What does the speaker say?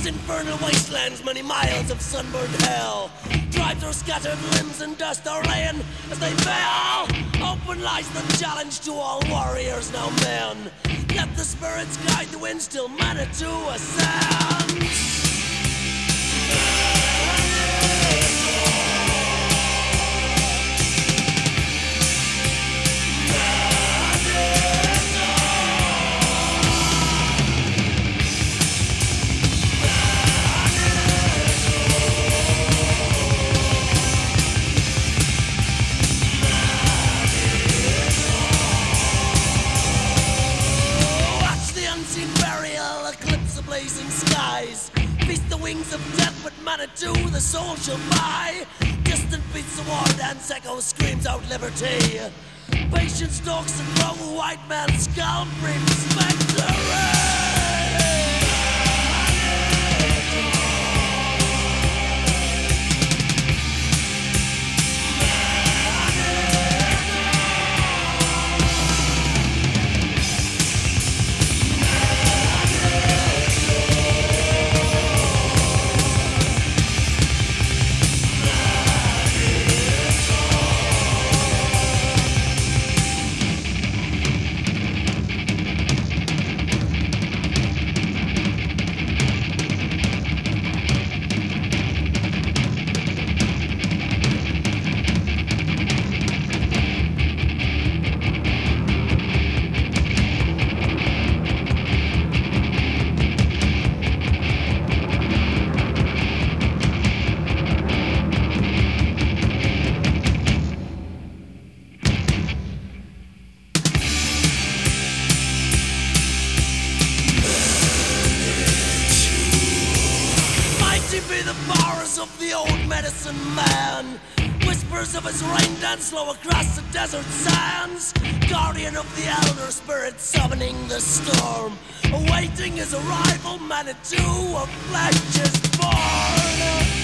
Infernal wastelands, many miles of sunburned hell. Drive through scattered limbs and dust are laying as they fail. Open lies the challenge to all warriors, now men. Let the spirits guide the wind, still Manitou ascends. Blazing skies, feast the wings of death, but Manitou the soul shall buy. Distant beats the war dance, echo screams out liberty. Patience stalks and grow, white man's skull brings victory. Be the powers of the old medicine man. Whispers of his rain dance slow across the desert sands. Guardian of the elder spirit summoning the storm. Awaiting his arrival, Manitou of flesh is born.